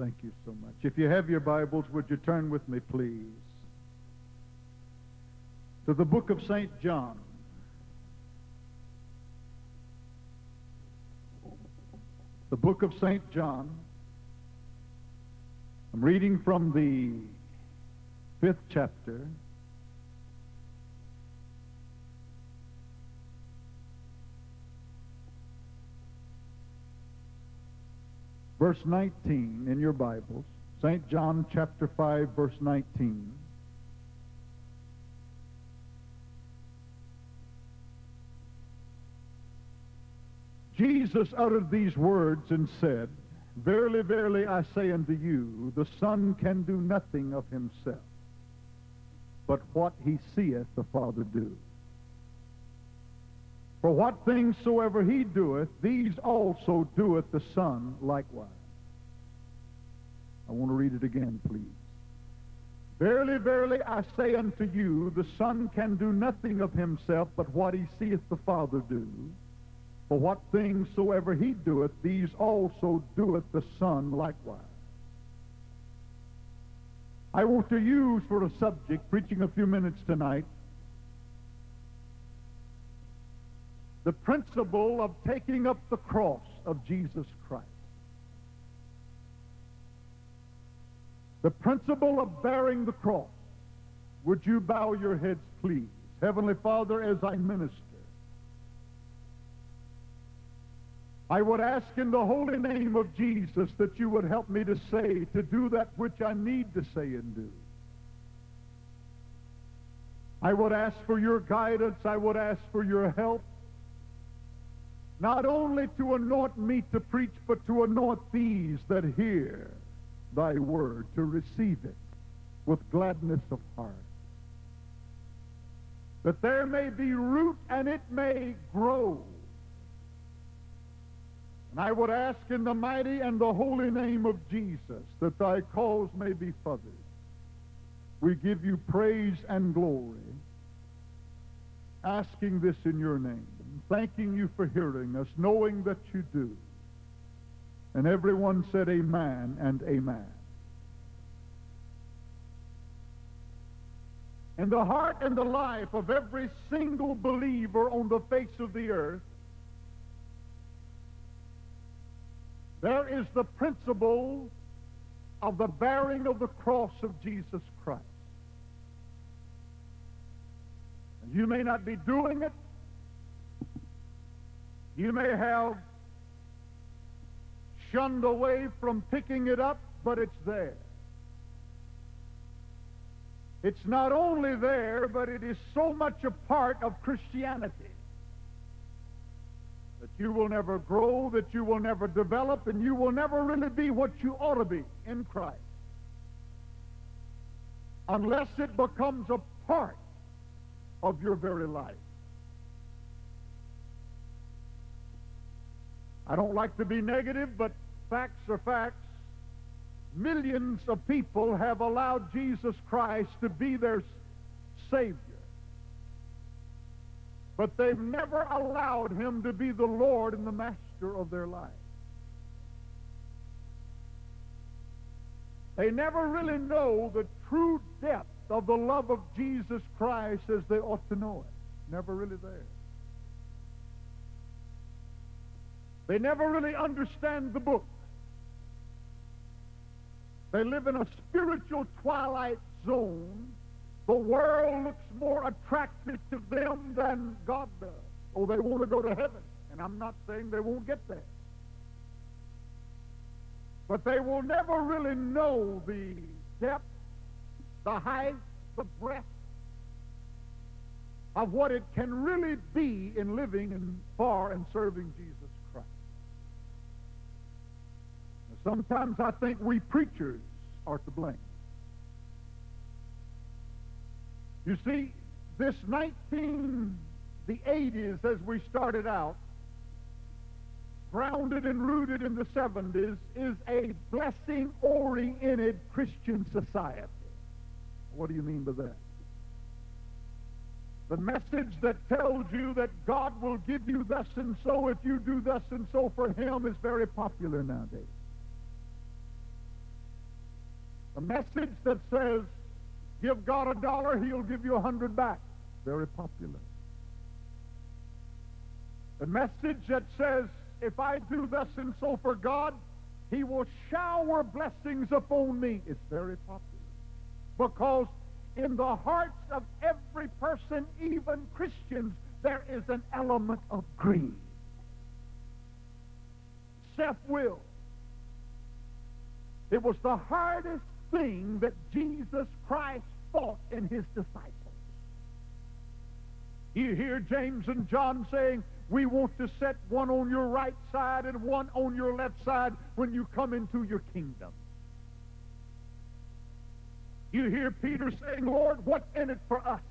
Thank you so much. If you have your Bibles, would you turn with me, please, to the book of St. John. The book of St. John. I'm reading from the 5th chapter. Verse 19 in your Bibles. St. John chapter 5, verse 19. Jesus uttered these words and said, Verily, verily, I say unto you, the Son can do nothing of himself, but what he seeth the Father do. For what things soever he doeth, these also doeth the Son likewise. I want to read it again, please. Verily, verily, I say unto you, the Son can do nothing of himself, but what he seeth the Father do. For what things soever he doeth, these also doeth the Son likewise. I want to use for a subject, preaching a few minutes tonight, the principle of taking up the cross of Jesus Christ. The principle of bearing the cross. Would you bow your heads, please? Heavenly Father, as I minister, I would ask in the holy name of Jesus that you would help me to do that which I need to say and do. I would ask for your guidance. I would ask for your help. Not only to anoint me to preach, but to anoint these that hear thy word, to receive it with gladness of heart. That there may be root and it may grow. And I would ask in the mighty and the holy name of Jesus that thy cause may be furthered. We give you praise and glory, asking this in your name, thanking you for hearing us, knowing that you do. And everyone said amen and amen. In the heart and the life of every single believer on the face of the earth, there is the principle of the bearing of the cross of Jesus Christ. And you may not be doing it. You may have shunned away from picking it up, but it's there. It's not only there, but it is so much a part of Christianity that you will never grow, that you will never develop, and you will never really be what you ought to be in Christ unless it becomes a part of your very life. I don't like to be negative, but facts are facts. Millions of people have allowed Jesus Christ to be their Savior, but they've never allowed him to be the Lord and the Master of their life. They never really know the true depth of the love of Jesus Christ as they ought to know it. Never really there. They never really understand the book. They live in a spiritual twilight zone. The world looks more attractive to them than God does. Oh, they want to go to heaven. And I'm not saying they won't get there. But they will never really know the depth, the height, the breadth of what it can really be in living and for and serving Jesus Christ. Now, sometimes I think we preachers are to blame. You see, this the 80s as we started out, grounded and rooted in the 70s, is a blessing-oriented Christian society. What do you mean by that? The message that tells you that God will give you thus and so if you do thus and so for him is very popular nowadays. A message that says, give God $1, he'll give you 100 back. Very popular. A message that says, if I do thus and so for God, he will shower blessings upon me. It's very popular. Because in the hearts of every person, even Christians, there is an element of greed. Self-will. It was the hardest thing that Jesus Christ fought in his disciples. You hear James and John saying, we want to set one on your right side and one on your left side when you come into your kingdom. You hear Peter saying, Lord, what's in it for us?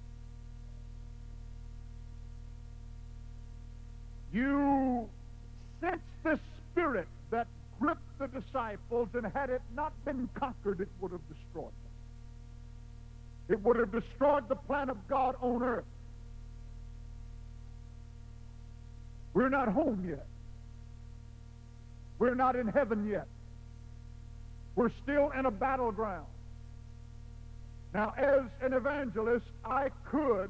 You sense the spirit that gripped the disciples, and had it not been conquered, it would have destroyed them. It would have destroyed the plan of God on earth. We're not home yet. We're not in heaven yet. We're still in a battleground. Now, as an evangelist, I could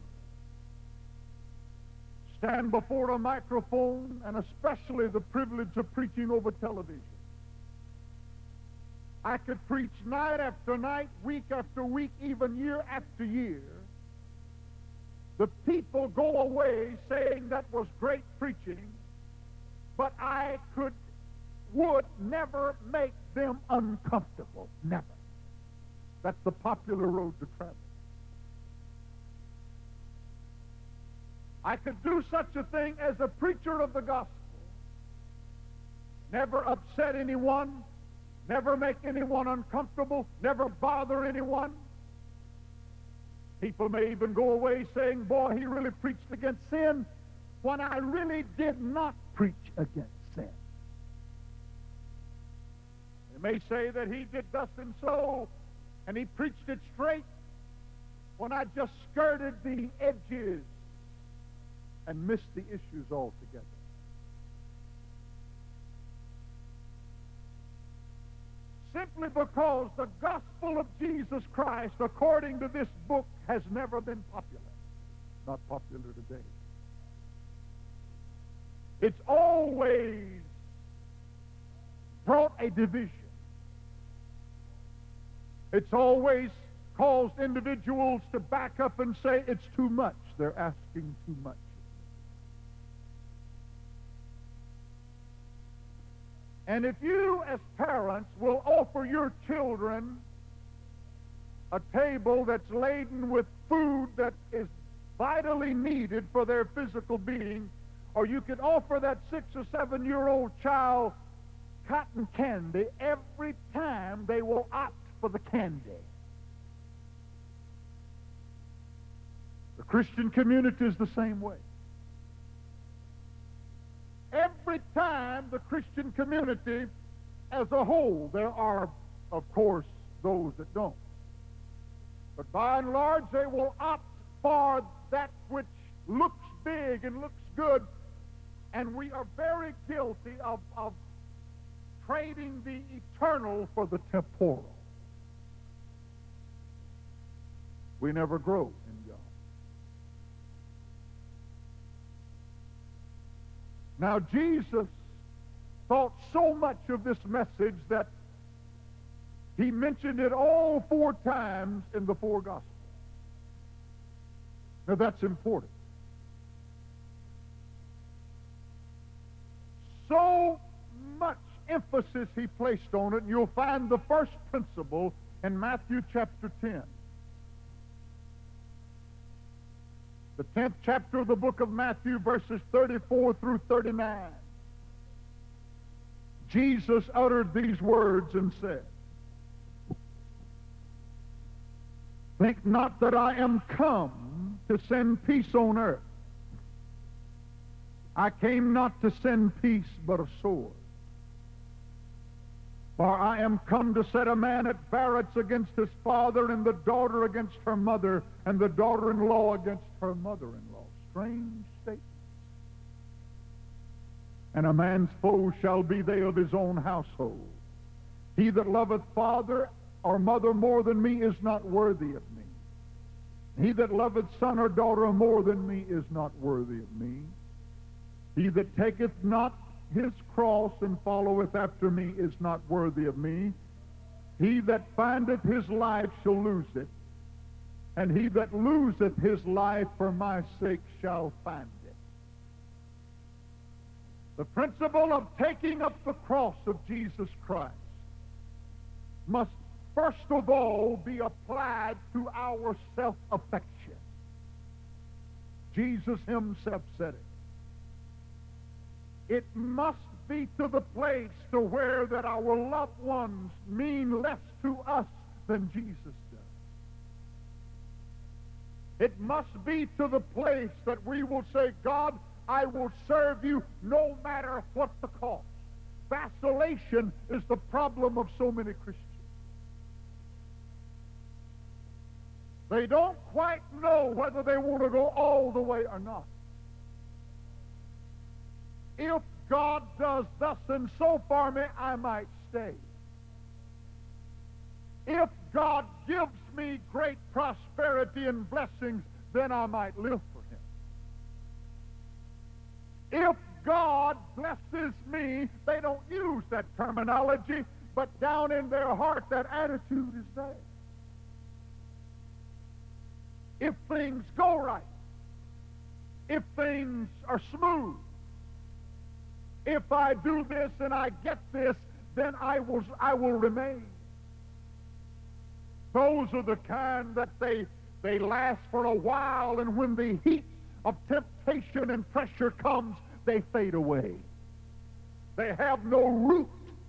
stand before a microphone, and especially the privilege of preaching over television. I could preach night after night, week after week, even year after year. The people go away saying that was great preaching, but I would never make them uncomfortable. Never. That's the popular road to travel. I could do such a thing as a preacher of the gospel. Never upset anyone, never make anyone uncomfortable, never bother anyone. People may even go away saying, boy, he really preached against sin, when I really did not preach against sin. They may say that he did thus and so, and he preached it straight, when I just skirted the edges and missed the issues altogether. Simply because the gospel of Jesus Christ, according to this book, has never been popular. Not popular today. It's always brought a division. It's always caused individuals to back up and say it's too much. They're asking too much. And if you, as parents, will offer your children a table that's laden with food that is vitally needed for their physical being, or you could offer that 6 or 7-year-old child cotton candy, every time they will opt for the candy. The Christian community is the same way. Every time the Christian community as a whole, there are, of course, those that don't. But by and large, they will opt for that which looks big and looks good, and we are very guilty of trading the eternal for the temporal. We never grow in God. Now, Jesus thought so much of this message that he mentioned it all 4 times in the 4 Gospels. Now, that's important. So much emphasis he placed on it, and you'll find the first principle in Matthew chapter 10. The 10th chapter of the book of Matthew, verses 34 through 39. Jesus uttered these words and said, "Think not that I am come to send peace on earth. I came not to send peace, but a sword. For I am come to set a man at variance against his father, and the daughter against her mother, and the daughter-in-law against her mother-in-law." Strange statement. "And a man's foe shall be they of his own household. He that loveth father or mother more than me is not worthy of me. He that loveth son or daughter more than me is not worthy of me. He that taketh not his cross and followeth after me is not worthy of me. He that findeth his life shall lose it, and he that loseth his life for my sake shall find it. The principle of taking up the cross of Jesus Christ must first of all be applied to our self-affection. Jesus himself said it. It must be to the place to where that our loved ones mean less to us than Jesus does. It must be to the place that we will say, God, I will serve you no matter what the cost. Vacillation is the problem of so many Christians. They don't quite know whether they want to go all the way or not. If God does thus and so for me, I might stay. If God gives me great prosperity and blessings, then I might live for him. If God blesses me, they don't use that terminology, but down in their heart that attitude is there. If things go right, if things are smooth, if I do this and I get this, then I will remain. Those are the kind that they last for a while, and when the heat of temptation and pressure comes, they fade away. They have no root.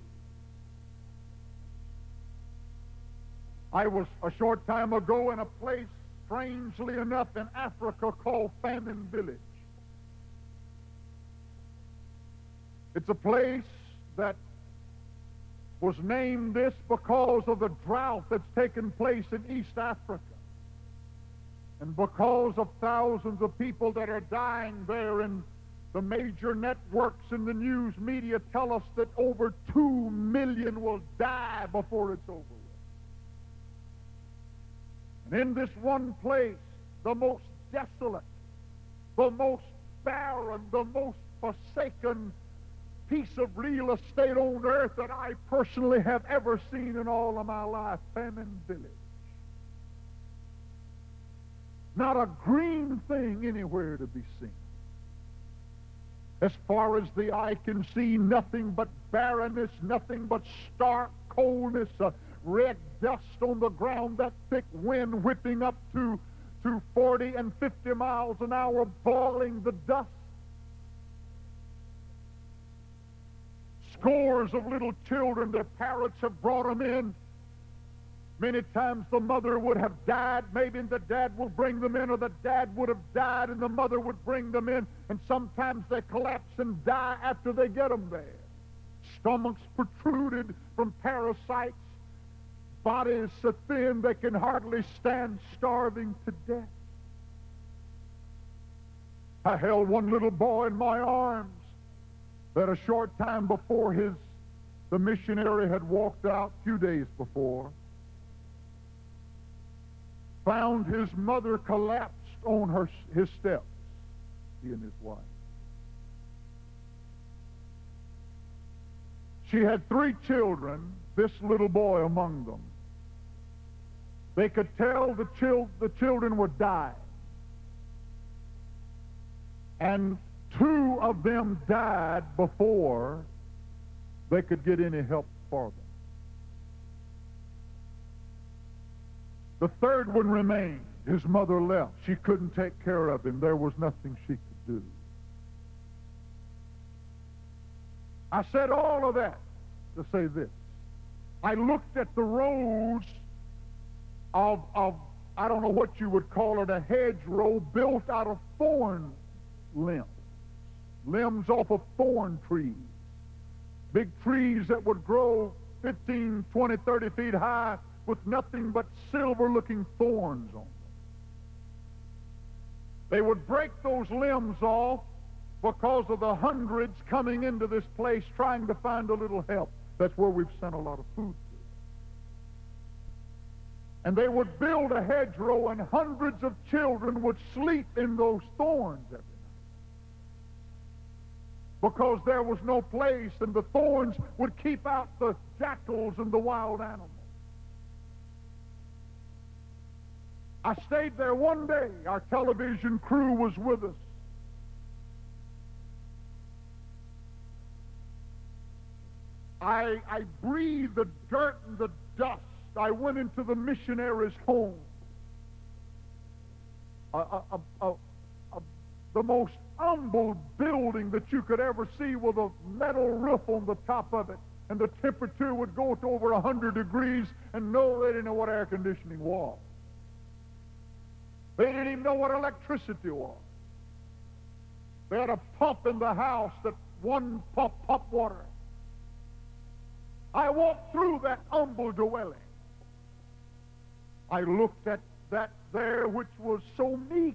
I was a short time ago in a place, strangely enough, in Africa called Famine Village. It's a place that was named this because of the drought that's taken place in East Africa, and because of thousands of people that are dying there, and the major networks and the news media tell us that over 2 million will die before it's over with. And in this one place, the most desolate, the most barren, the most forsaken piece of real estate on earth that I personally have ever seen in all of my life, Famine Village. Not a green thing anywhere to be seen. As far as the eye can see, nothing but barrenness, nothing but stark coldness, red dust on the ground, that thick wind whipping up to 40 and 50 miles an hour, boiling the dust. Scores of little children, their parents have brought them in. Many times the mother would have died. Maybe the dad will bring them in, or the dad would have died and the mother would bring them in. And sometimes they collapse and die after they get them there. Stomachs protruded from parasites. Bodies so thin they can hardly stand, starving to death. I held one little boy in my arms that a short time before the missionary had walked out, a few days before, found his mother collapsed on his steps, he and his wife. She had 3 children, this little boy among them. They could tell the children were dying. And 2 of them died before they could get any help for them. The 3rd one remained. His mother left. She couldn't take care of him. There was nothing she could do. I said all of that to say this. I looked at the rows of I don't know what you would call it, a hedgerow built out of thorn limbs off of thorn trees. Big trees that would grow 15, 20, 30 feet high with nothing but silver-looking thorns on them. They would break those limbs off because of the hundreds coming into this place trying to find a little help. That's where we've sent a lot of food And they would build a hedgerow, and hundreds of children would sleep in those thorns every night. Because there was no place, and the thorns would keep out the jackals and the wild animals. I stayed there one day. Our television crew was with us. I breathed the dirt and the dust. I went into the missionaries' home. The most humble building that you could ever see, with a metal roof on the top of it. And the temperature would go to over 100 degrees, and no, they didn't know what air conditioning was. They didn't even know what electricity was. They had a pump in the house that one pump water. I walked through that humble dwelling. I looked at that there which was so meager,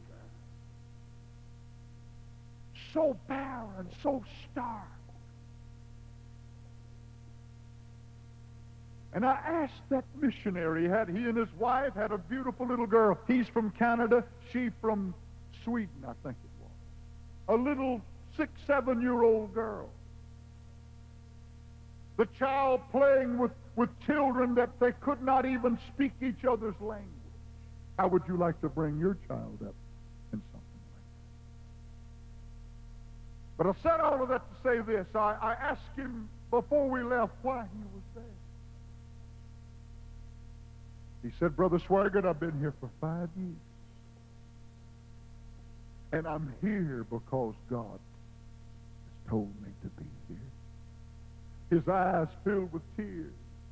so barren, so stark. And I asked that missionary, he and his wife had a beautiful little girl. He's from Canada, she from Sweden, I think it was. A little 6, 7-year-old girl. The child playing with children that they could not even speak each other's language. How would you like to bring your child up in something like that? But I said all of that to say this. I asked him before we left why he was there. He said, Brother Swaggart, I've been here for 5 years. And I'm here because God has told me to be here. His eyes filled with tears.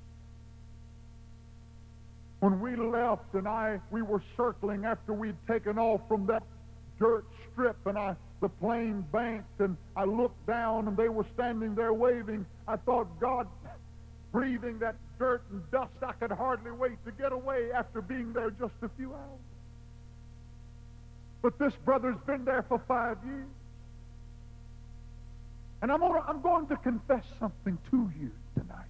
When we left and we were circling after we'd taken off from that dirt strip, and the plane banked, and I looked down and they were standing there waving. I thought, God, breathing that dirt and dust, I could hardly wait to get away after being there just a few hours. But this brother's been there for 5 years. And I'm going to confess something to you tonight.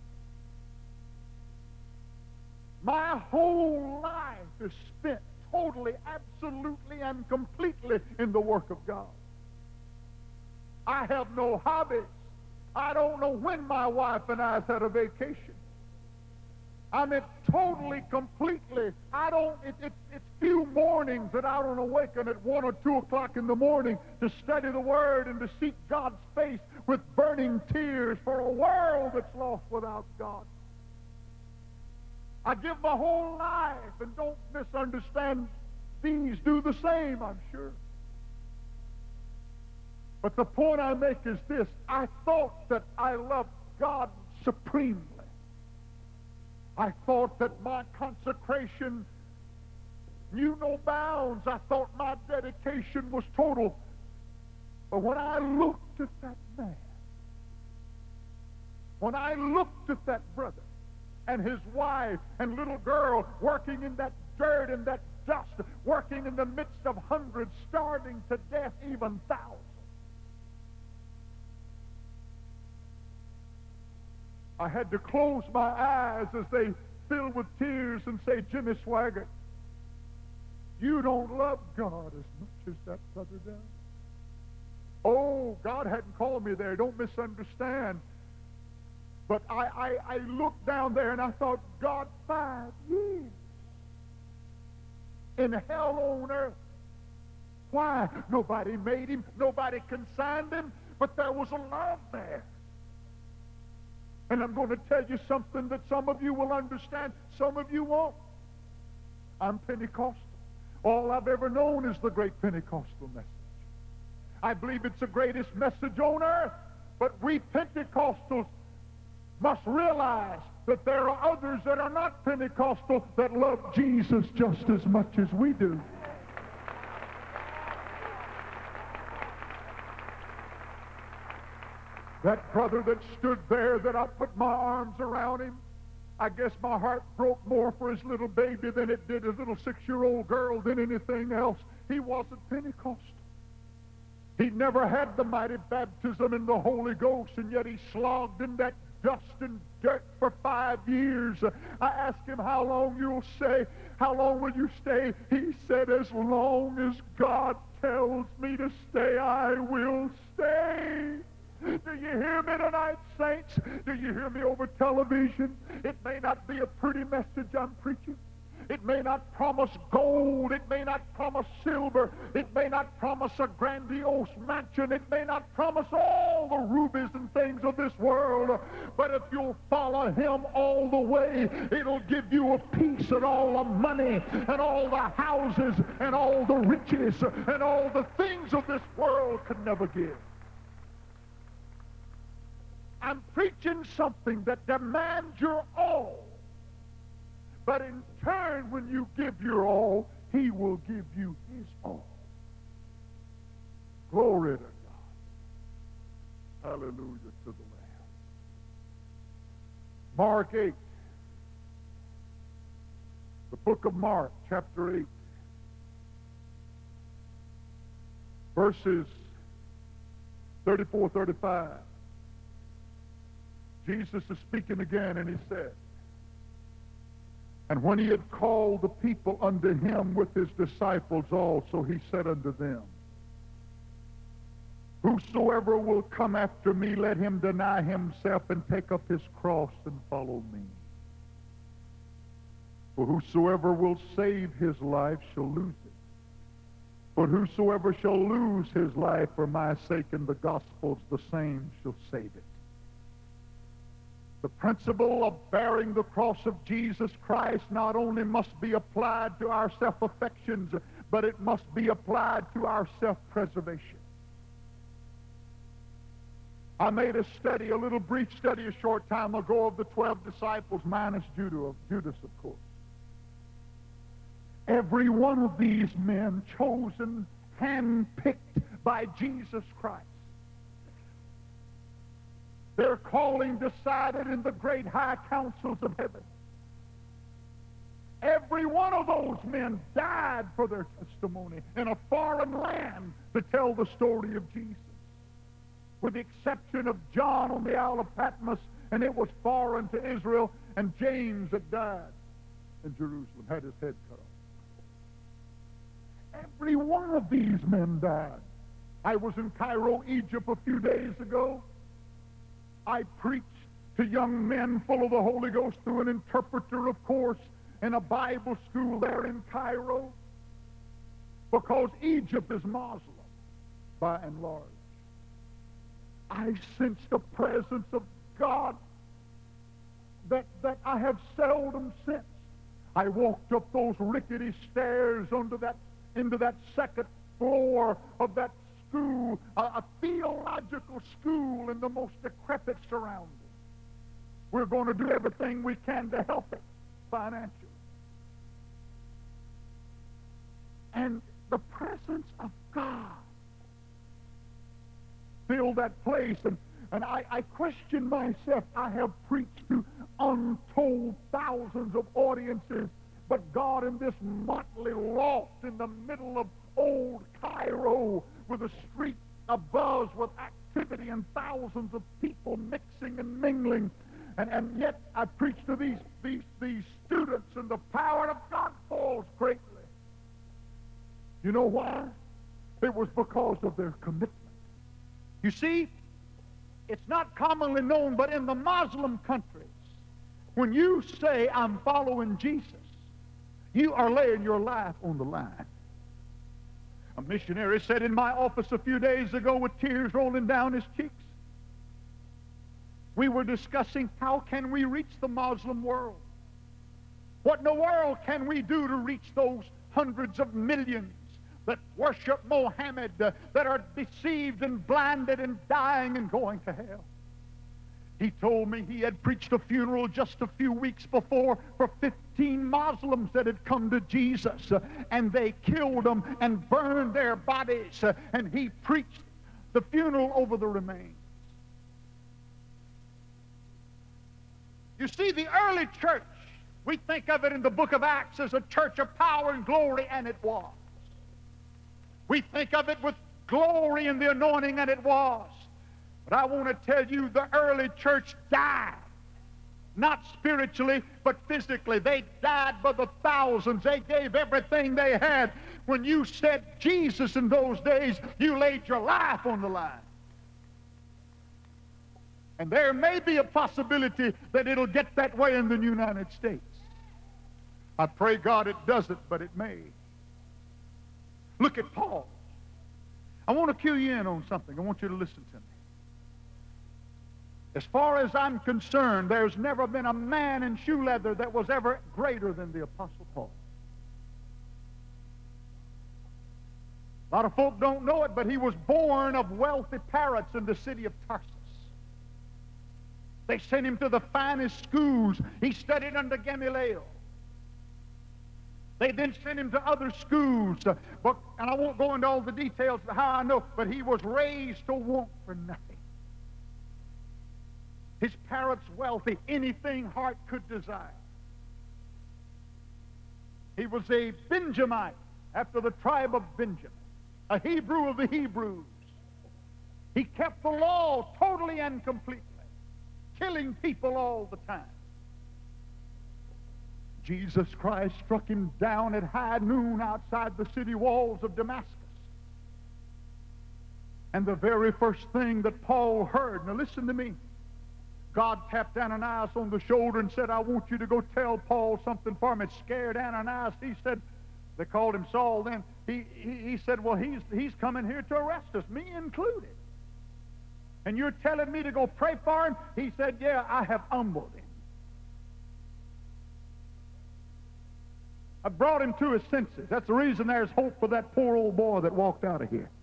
My whole life is spent totally, absolutely, and completely in the work of God. I have no hobbies. I don't know when my wife and I have had a vacation. I mean, totally, completely. It's few mornings that I don't awaken at 1 or 2 o'clock in the morning to study the Word and to seek God's face with burning tears for a world that's lost without God. I give my whole life, and don't misunderstand, these do the same, I'm sure. But the point I make is this: I thought that I loved God supremely. I thought that my consecration knew no bounds. I thought my dedication was total. But when I looked at that man, when I looked at that brother and his wife and little girl working in that dirt and that dust, working in the midst of hundreds, starving to death, even thousands, I had to close my eyes as they filled with tears and say, Jimmy Swaggart, you don't love God as much as that brother does. Oh, God hadn't called me there. Don't misunderstand. But I looked down there and I thought, God, 5 years in hell on earth. Why? Nobody made him. Nobody consigned him. But there was a love there. And I'm going to tell you something that some of you will understand, some of you won't. I'm Pentecostal. All I've ever known is the great Pentecostal message. I believe it's the greatest message on earth. But we Pentecostals must realize that there are others that are not Pentecostal that love Jesus just as much as we do. That brother that stood there, that I put my arms around him, I guess my heart broke more for his little baby than it did his little 6-year-old girl than anything else. He wasn't Pentecostal. He never had the mighty baptism in the Holy Ghost, and yet he slogged in that dust and dirt for 5 years. I asked him, how long you'll stay? How long will you stay? He said, as long as God tells me to stay, I will stay. Do you hear me tonight, saints? Do you hear me over television? It may not be a pretty message I'm preaching. It may not promise gold. It may not promise silver. It may not promise a grandiose mansion. It may not promise all the rubies and things of this world. But if you'll follow him all the way, it'll give you a peace and all the money and all the houses and all the riches and all the things of this world could never give. I'm preaching something that demands your all. But in turn, when you give your all, he will give you his all. Glory to God. Hallelujah to the Lamb. Mark 8. The book of Mark, chapter 8. Verses 34, 35. Jesus is speaking again, and he said, and when he had called the people unto him with his disciples also, he said unto them, whosoever will come after me, let him deny himself and take up his cross and follow me. For whosoever will save his life shall lose it. But whosoever shall lose his life for my sake and the gospel's, the same shall save it. The principle of bearing the cross of Jesus Christ not only must be applied to our self-affections, but it must be applied to our self-preservation. I made a study, a little brief study a short time ago of the 12 disciples, minus Judas, of course. Every one of these men chosen, handpicked by Jesus Christ. Their calling decided in the great high councils of heaven. Every one of those men died for their testimony in a foreign land to tell the story of Jesus. With the exception of John on the Isle of Patmos, and it was foreign to Israel, and James that died in Jerusalem, had his head cut off. Every one of these men died. I was in Cairo, Egypt a few days ago. I preached to young men full of the Holy Ghost through an interpreter, of course, in a Bible school there in Cairo, because Egypt is Muslim by and large. I sensed the presence of God that I have seldom sensed. I walked up those rickety stairs into that second floor of that school, a theological school in the most decrepit surroundings. We're going to do everything we can to help it financially. And the presence of God filled that place, and I question myself. I have preached to untold thousands of audiences, but God, in this motley loft in the middle of old Cairo, with a street abuzz with activity and thousands of people mixing and mingling, and yet I preach to these students, and the power of God falls greatly. You know why? It was because of their commitment. You see, it's not commonly known, but in the Muslim countries, when you say, I'm following Jesus, you are laying your life on the line. A missionary said in my office a few days ago with tears rolling down his cheeks, we were discussing how can we reach the Muslim world. What in the world can we do to reach those hundreds of millions that worship Mohammed, that are deceived and blinded and dying and going to hell? He told me he had preached a funeral just a few weeks before for 15 Muslims that had come to Jesus, and they killed them and burned their bodies, and he preached the funeral over the remains. You see, the early church, we think of it in the book of Acts as a church of power and glory, and it was. We think of it with glory and the anointing, and it was. But I want to tell you, the early church died. Not spiritually, but physically. They died by the thousands. They gave everything they had. When you said Jesus in those days, you laid your life on the line. And there may be a possibility that it'll get that way in the United States. I pray God it doesn't, but it may. Look at Paul. I want to cue you in on something. I want you to listen to me. As far as I'm concerned, there's never been a man in shoe leather that was ever greater than the Apostle Paul. A lot of folk don't know it, but he was born of wealthy parents in the city of Tarsus. They sent him to the finest schools. He studied under Gamaliel. They then sent him to other schools. And I won't go into all the details of how I know, but he was raised to want for nothing. His parents wealthy, anything heart could desire. He was a Benjamite after the tribe of Benjamin, a Hebrew of the Hebrews. He kept the law totally and completely, killing people all the time. Jesus Christ struck him down at high noon outside the city walls of Damascus. And the very first thing that Paul heard, now listen to me, God tapped Ananias on the shoulder and said, I want you to go tell Paul something for me. It scared Ananias. He said, they called him Saul then. He said, well, he's coming here to arrest us, me included. And you're telling me to go pray for him? He said, yeah, I have humbled him. I brought him to his senses. That's the reason there's hope for that poor old boy that walked out of here.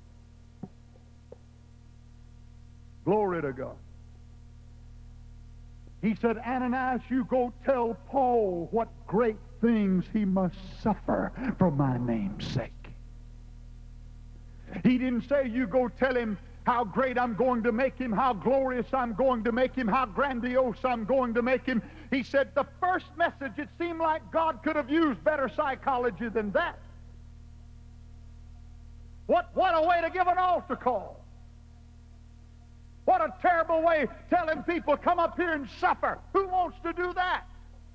Glory to God. He said, Ananias, you go tell Paul what great things he must suffer for my name's sake. He didn't say, you go tell him how great I'm going to make him, how glorious I'm going to make him, how grandiose I'm going to make him. He said the first message, it seemed like God could have used better psychology than that. What a way to give an altar call. What a terrible way telling people, come up here and suffer. Who wants to do that?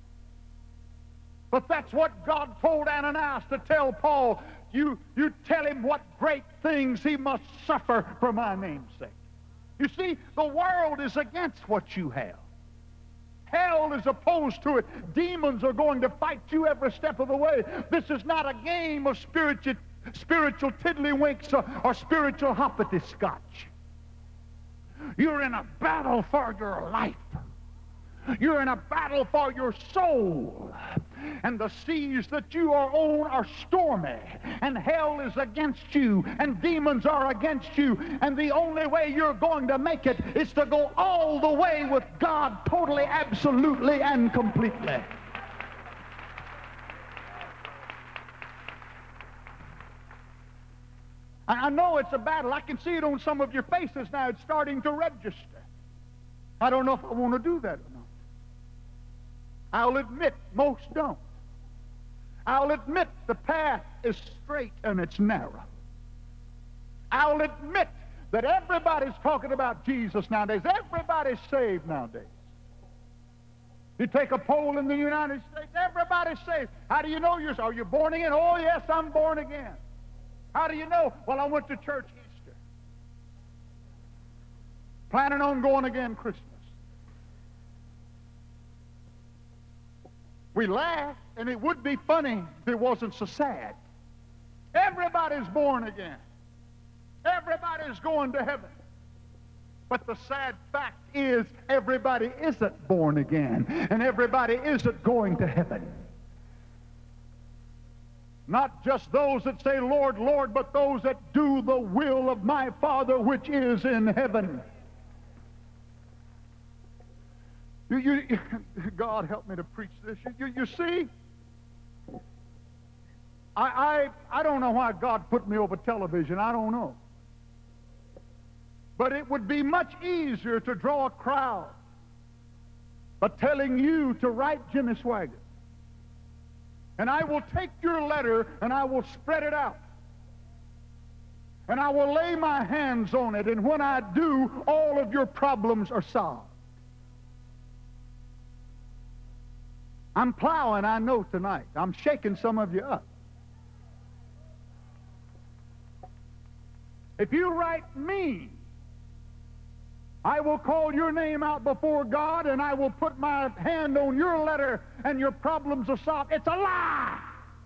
But that's what God told Ananias to tell Paul. You tell him what great things he must suffer for my name's sake. You see, the world is against what you have. Hell is opposed to it. Demons are going to fight you every step of the way. This is not a game of spiritual tiddlywinks or spiritual hoppity-scotch. You're in a battle for your life. You're in a battle for your soul. And the seas that you are on are stormy. And hell is against you. And demons are against you. And the only way you're going to make it is to go all the way with God, totally, absolutely, and completely. I know it's a battle. I can see it on some of your faces now. It's starting to register. I don't know if I want to do that or not. I'll admit most don't. I'll admit the path is straight and it's narrow. I'll admit that everybody's talking about Jesus nowadays. Everybody's saved nowadays. You take a poll in the United States, everybody's saved. How do you know you're saved? Are you born again? Oh, yes, I'm born again. How do you know? Well, I went to church Easter. Planning on going again Christmas. We laugh, and it would be funny if it wasn't so sad. Everybody's born again. Everybody's going to heaven. But the sad fact is everybody isn't born again, and everybody isn't going to heaven. Not just those that say, Lord, Lord, but those that do the will of my Father which is in heaven. God help me to preach this. You see, I don't know why God put me over television. I don't know. But it would be much easier to draw a crowd by telling you to write Jimmy Swaggart. And I will take your letter and I will spread it out. And I will lay my hands on it, and when I do, all of your problems are solved. I'm plowing, I know, tonight. I'm shaking some of you up. If you write me, I will call your name out before God, and I will put my hand on your letter, and your problems are solved. It's a lie.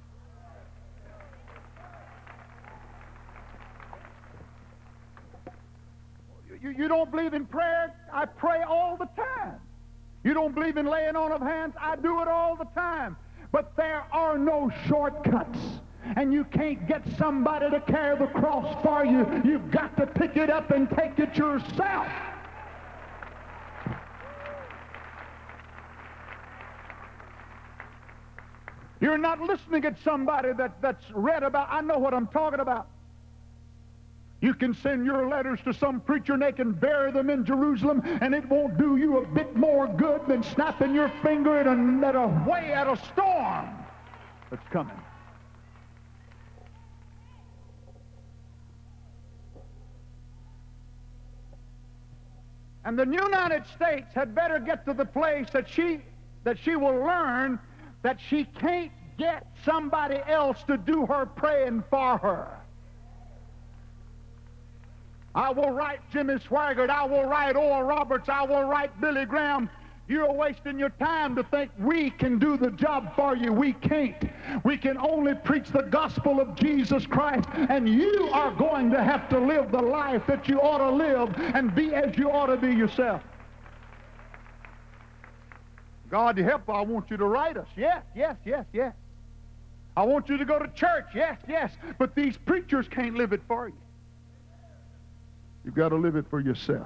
You don't believe in prayer? I pray all the time. You don't believe in laying on of hands? I do it all the time. But there are no shortcuts. And you can't get somebody to carry the cross for you. You've got to pick it up and take it yourself. You're not listening at somebody that's read about. I know what I'm talking about. You can send your letters to some preacher and they can bury them in Jerusalem, and it won't do you a bit more good than snapping your finger at a storm that's coming. And the United States had better get to the place that she will learn that she can't get somebody else to do her praying for her. I will write Jimmy Swaggart. I will write Oral Roberts. I will write Billy Graham. You're wasting your time to think we can do the job for you. We can't. We can only preach the gospel of Jesus Christ, and you are going to have to live the life that you ought to live and be as you ought to be yourself. God help, I want you to write us. Yes, yes, yes, yes. I want you to go to church. Yes, yes. But these preachers can't live it for you. You've got to live it for yourself.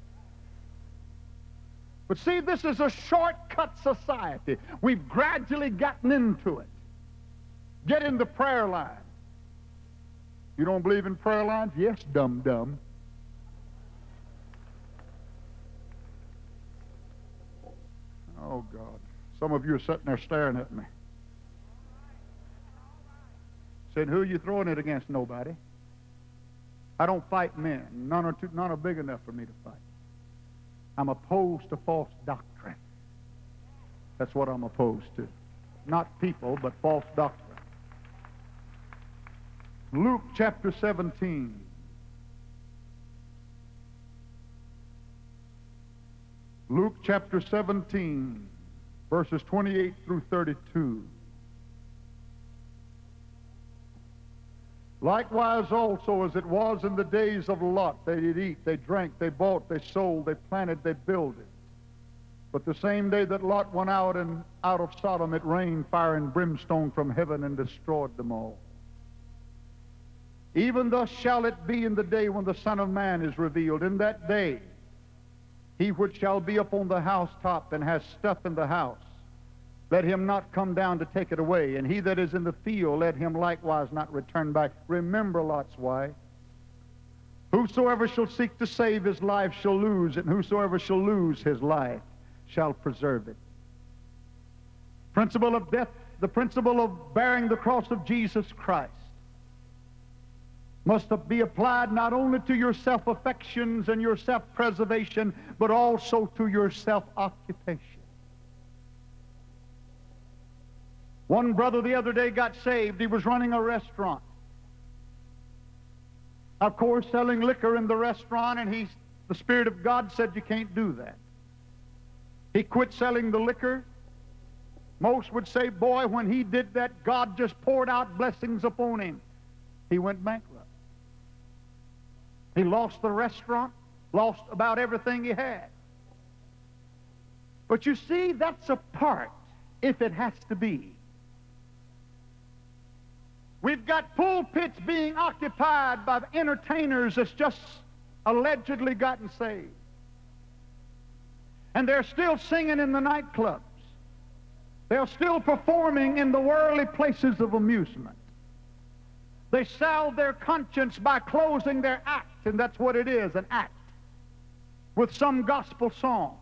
But see, this is a shortcut society. We've gradually gotten into it. Get in the prayer line. You don't believe in prayer lines? Yes, dum-dum. Oh, God. Some of you are sitting there staring at me. Saying, who are you throwing it against? Nobody. I don't fight men. None are big enough for me to fight. I'm opposed to false doctrine. That's what I'm opposed to. Not people, but false doctrine. Luke chapter 17. Luke chapter 17, verses 28 through 32. Likewise also as it was in the days of Lot, they did eat, they drank, they bought, they sold, they planted, they builded. But the same day that Lot went out of Sodom, it rained fire and brimstone from heaven and destroyed them all. Even thus shall it be in the day when the Son of Man is revealed. In that day, he which shall be upon the housetop and has stuff in the house, let him not come down to take it away. And he that is in the field, let him likewise not return back. Remember Lot's wife. Whosoever shall seek to save his life shall lose it, and whosoever shall lose his life shall preserve it. Principle of death, the principle of bearing the cross of Jesus Christ must be applied not only to your self-affections and your self-preservation, but also to your self-occupation. One brother the other day got saved. He was running a restaurant. Of course, selling liquor in the restaurant, and the Spirit of God said you can't do that. He quit selling the liquor. Most would say, boy, when he did that, God just poured out blessings upon him. He went bankrupt. He lost the restaurant, lost about everything he had. But you see, that's a part, if it has to be. We've got pulpits being occupied by entertainers that's just allegedly gotten saved. And they're still singing in the nightclubs. They're still performing in the worldly places of amusement. They salve their conscience by closing their act, and that's what it is, an act, with some gospel song.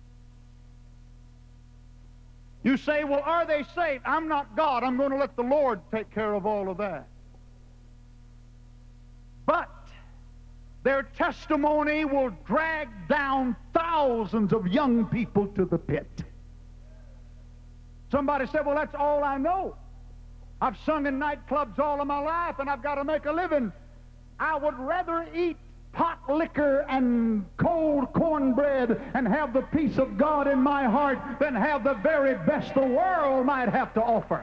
You say, well, are they saved? I'm not God. I'm going to let the Lord take care of all of that. But Their testimony will drag down thousands of young people to the pit. Somebody said, well, that's all I know. I've sung in nightclubs all of my life, and I've got to make a living. I would rather eat pot liquor and cold cornbread and have the peace of God in my heart than have the very best the world might have to offer.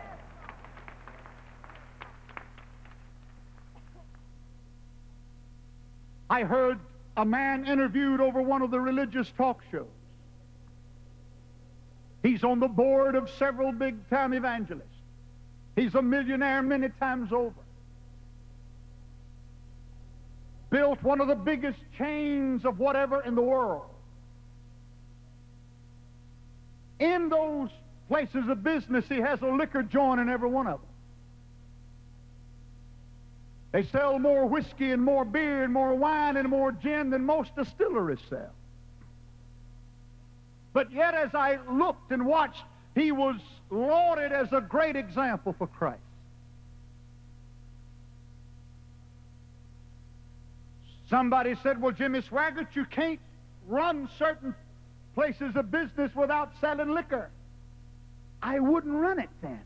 I heard a man interviewed over one of the religious talk shows. He's on the board of several big-time evangelists. He's a millionaire many times over. Built one of the biggest chains of whatever in the world. In those places of business, he has a liquor joint in every one of them. They sell more whiskey and more beer and more wine and more gin than most distilleries sell. But yet, as I looked and watched, he was lauded as a great example for Christ. Somebody said, well, Jimmy Swaggart, you can't run certain places of business without selling liquor. I wouldn't run it then.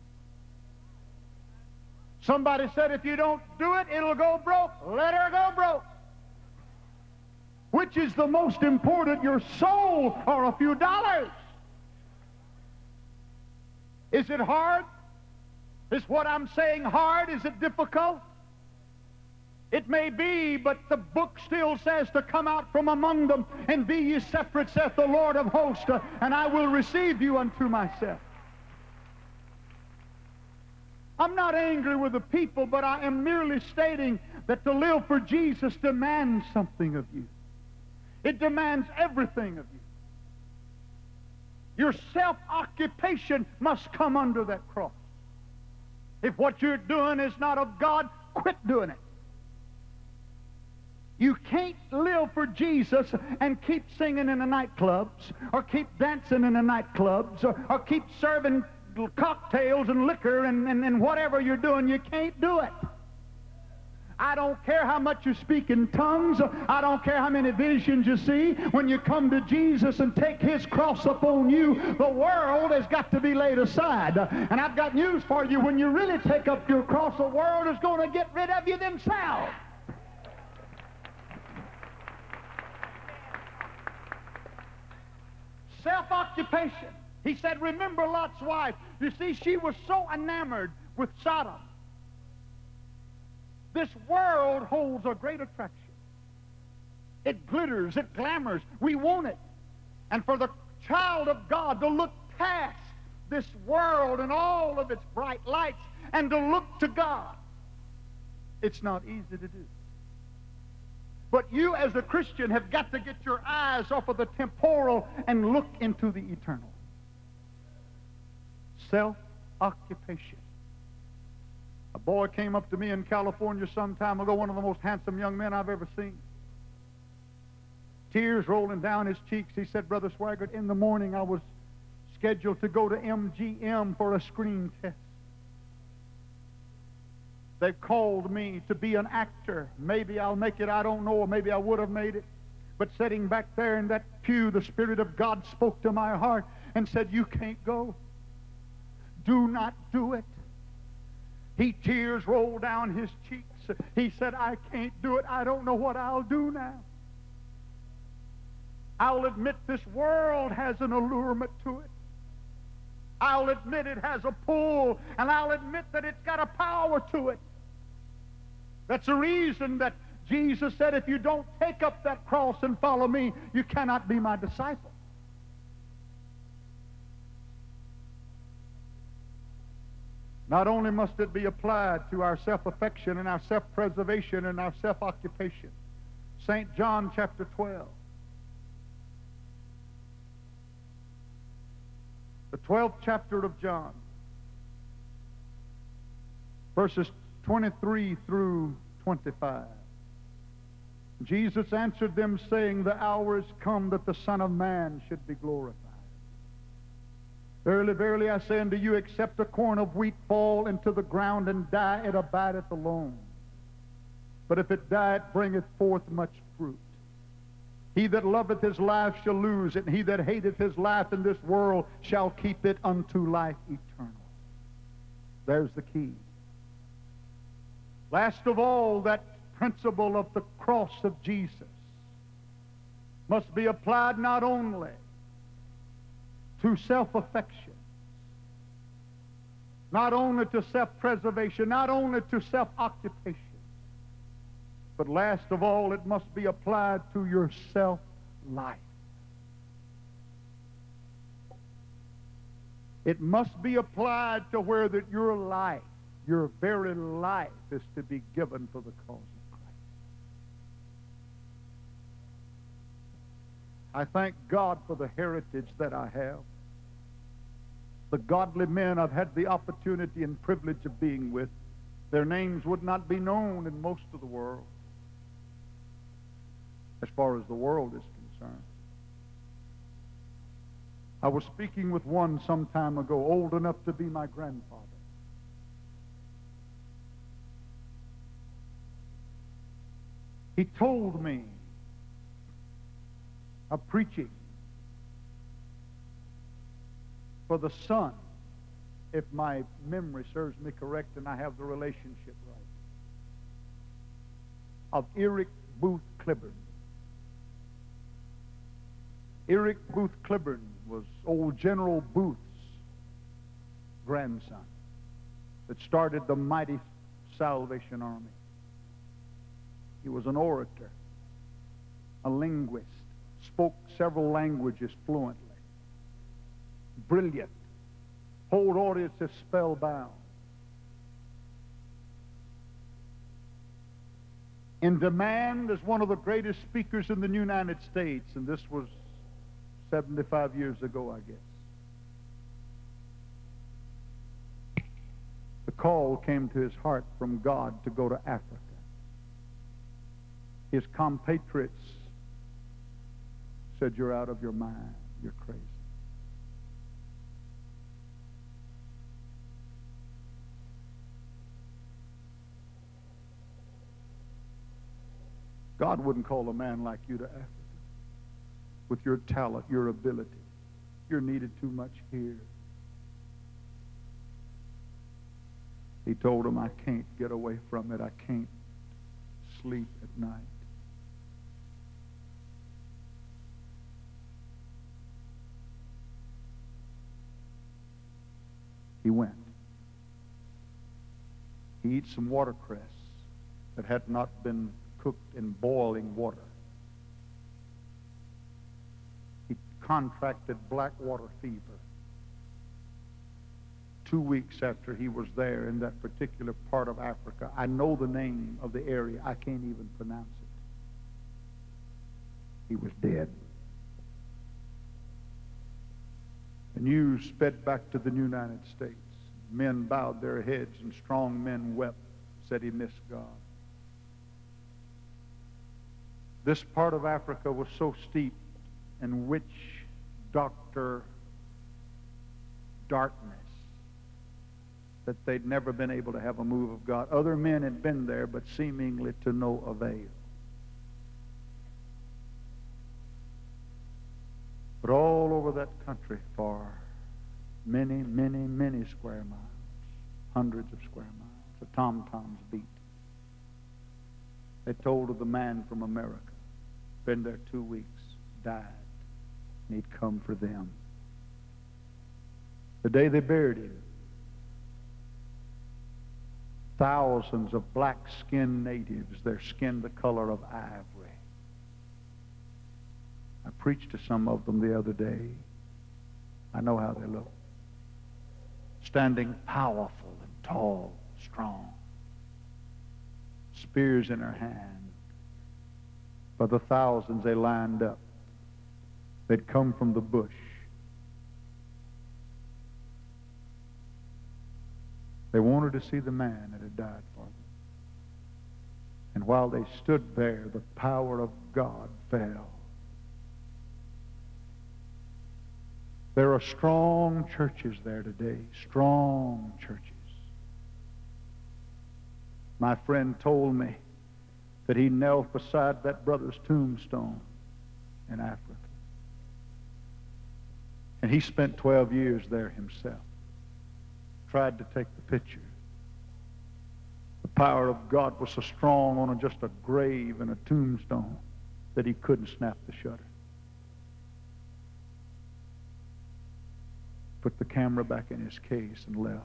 Somebody said, if you don't do it, it'll go broke. Let her go broke. Which is the most important, your soul or a few dollars? Is it hard? Is what I'm saying hard? Is it difficult? It may be, but the book still says to come out from among them and be ye separate, saith the Lord of hosts, and I will receive you unto myself. I'm not angry with the people, but I am merely stating that to live for Jesus demands something of you. It demands everything of you. Your self-occupation must come under that cross. If what you're doing is not of God, quit doing it. You can't live for Jesus and keep singing in the nightclubs, or keep dancing in the nightclubs, or keep serving cocktails and liquor and whatever you're doing. You can't do it. I don't care how much you speak in tongues. I don't care how many visions you see. When you come to Jesus and take His cross upon you, the world has got to be laid aside. And I've got news for you. When you really take up your cross, the world is going to get rid of you themselves. Self-occupation. He said, remember Lot's wife. You see, she was so enamored with Sodom. This world holds a great attraction. It glitters, it glamours. We want it. And for the child of God to look past this world and all of its bright lights and to look to God, it's not easy to do. But you as a Christian have got to get your eyes off of the temporal and look into the eternal. Self-occupation. A boy came up to me in California some time ago, one of the most handsome young men I've ever seen. Tears rolling down his cheeks. He said, Brother Swaggart, in the morning I was scheduled to go to MGM for a screen test. They've called me to be an actor. Maybe I'll make it, I don't know, or maybe I would have made it. But sitting back there in that pew, the Spirit of God spoke to my heart and said, you can't go. Do not do it. Tears rolled down his cheeks. He said, I can't do it. I don't know what I'll do now. I'll admit this world has an allurement to it. I'll admit it has a pull, and I'll admit that it's got a power to it. That's the reason that Jesus said, if you don't take up that cross and follow me, you cannot be my disciple. Not only must it be applied to our self-affection and our self-preservation and our self-occupation. St. John chapter 12. The 12th chapter of John. Verses 23 through 25. Jesus answered them, saying, the hour is come that the Son of Man should be glorified. Verily, verily, I say unto you, except a corn of wheat fall into the ground and die, it abideth alone. but if it die, it bringeth forth much fruit. He that loveth his life shall lose it, and he that hateth his life in this world shall keep it unto life eternal. There's the key. Last of all, that principle of the cross of Jesus must be applied not only to self-affection, not only to self-preservation, not only to self-occupation, but last of all, it must be applied to your self-life. It must be applied to where that your life, your very life, is to be given for the cause of Christ. I thank God for the heritage that I have. The godly men I've had the opportunity and privilege of being with, their names would not be known in most of the world, as far as the world is concerned. I was speaking with one some time ago, old enough to be my grandfather. He told me of preaching for the son, if my memory serves me correct and I have the relationship right, of Eric Booth Cliburn. Eric Booth Cliburn was old General Booth's grandson that started the mighty Salvation Army. He was an orator, a linguist, spoke several languages fluently, brilliant, hold audiences spellbound, in demand as one of the greatest speakers in the United States, and this was 75 years ago, I guess. The call came to his heart from God to go to Africa. His compatriots said, "You're out of your mind. You're crazy." God wouldn't call a man like you to Africa with your talent, your ability. You're needed too much here. He told him, "I can't get away from it. I can't sleep at night." He went. He eats some watercress that had not been cooked in boiling water. He contracted black water fever 2 weeks after he was there in that particular part of Africa. I know the name of the area. I can't even pronounce it. He was dead. The news sped back to the United States. Men bowed their heads and strong men wept, said he missed God. This part of Africa was so steeped in witch doctor darkness that they'd never been able to have a move of God. Other men had been there, but seemingly to no avail. But all over that country for many, many, many square miles, hundreds of square miles, the tom-toms beat. They told of the man from America, been there 2 weeks, died, and he'd come for them. The day they buried him, thousands of black-skinned natives, their skin the color of ivory. I preached to some of them the other day. I know how they look. Standing powerful and tall, strong. Spears in their hand. By the thousands they lined up. They'd come from the bush. They wanted to see the man that had died for them. And while they stood there, the power of God fell. There are strong churches there today, strong churches. My friend told me that he knelt beside that brother's tombstone in Africa. And he spent 12 years there himself. Tried to take the picture. The power of God was so strong on just a grave and a tombstone that he couldn't snap the shutter. Put the camera back in his case and left.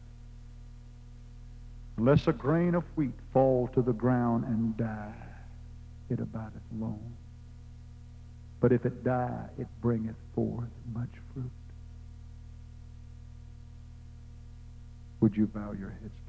Unless a grain of wheat fall to the ground and die, it abideth alone. But if it die, it bringeth forth much fruit. Would you bow your heads?